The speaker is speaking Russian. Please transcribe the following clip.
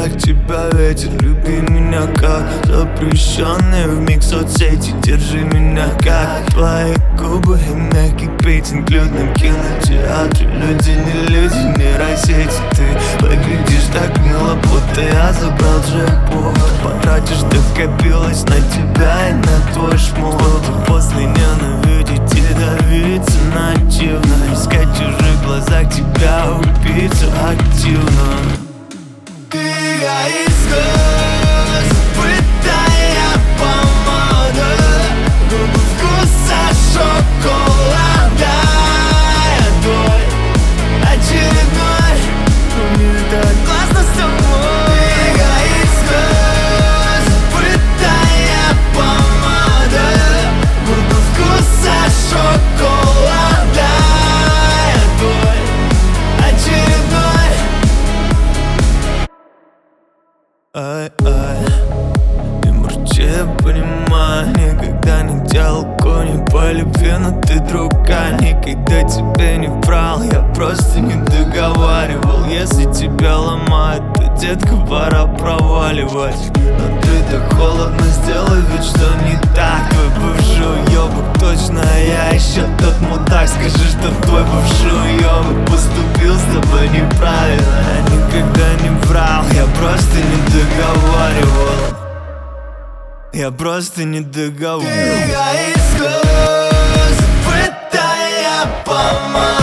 как тебя ветер, люби меня как запрещенные вмиг соцсети. Держи меня как твои губы и мягкий пейтинг в людном кинотеатре. Люди не люди, нейросети. Ты выглядишь так мило, будто я забрал джекпот. Потратишь, докопилось на тебя и на твой шмот. После ненавидеть и давиться нативно, искать в чужих глазах тебя, убийцу активно. Ты эгоистка, забытая помада, губы вкуса шоколада. Я твой очередной увидать классно с тобой. Ты эгоистка, забытая помада, губы вкуса шоколада. Я твой очередной. Ай-ай, не мурчи, я понимаю, никогда не делал кони по любви, но ты другая. Никогда тебе не врал, я просто не договаривал. Если тебя ломает, то, детка, пора проваливать. Но ты так холодно, сделай вид, что не так. Твой бывший уёбок точно, а я еще тот мудак. Скажи, что твой бывший уёбок поступил с тобой неправильно. Я никогда не врал, я просто не договаривал. Я просто не договаривал. Ты эгоистка, забытая помада.